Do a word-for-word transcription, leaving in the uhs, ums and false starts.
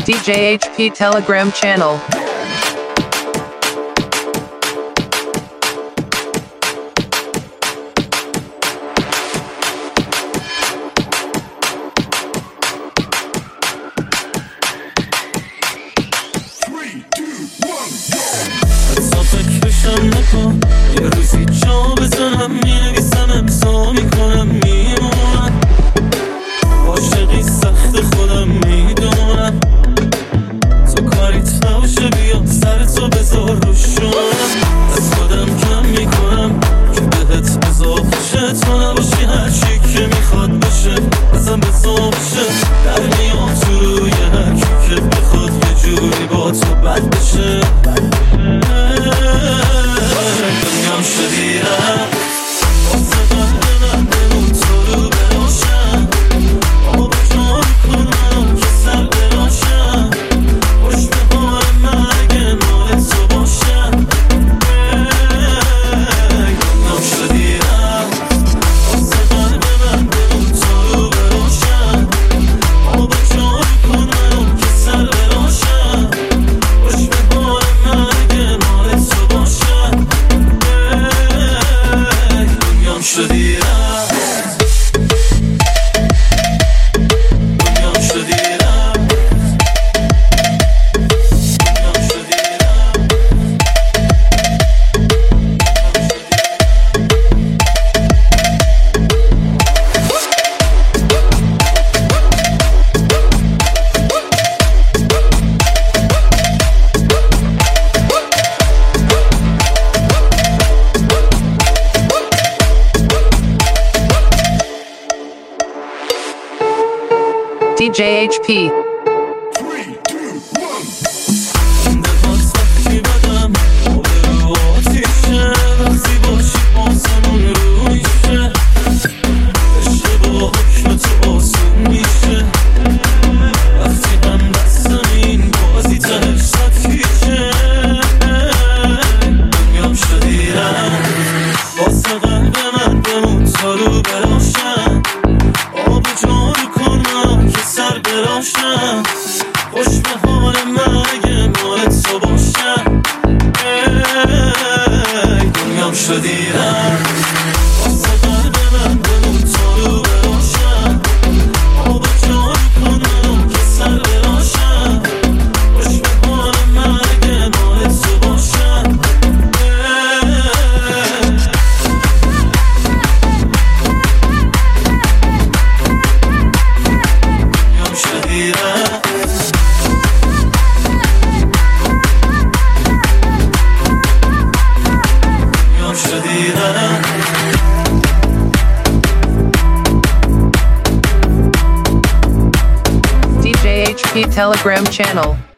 D J H P Telegram channel. نکن یه روزی جا بزنم مینویسم امضا میکنم میمونم عاشقی سخت خودم میدونم تو کاریت نباشه بیا سر تو بذار رو شونم از خودم کم میکنم که بهت اضافه شه تو نباشی هرچی که میخواد بشه ازم بذار بشه در میام تو روی هرکی که بخواد یه جوری با تو بد بشه دنیام شدیرم واسه قلب من بمون تو رو براشم آب جان کن منم که سر براشم خوش به حال من اگه مال تو باشم دنیام شدیرم واسه قلب من بمون تو رو براشم آب جان کن منم که سر براشم خوش به حال من اگه مال تو باشم دنیام شدیرم دنیام شدیرم دنیام شدیرم D J H P. خوش به حال من اگه مال تو باشم دنیام شدیرم واسه قلب من بمون تو رو براشم آب جان کن منم که سر براشم خوش به حال من اگه مال تو باشم دنیام شدیرم D J H P Telegram channel.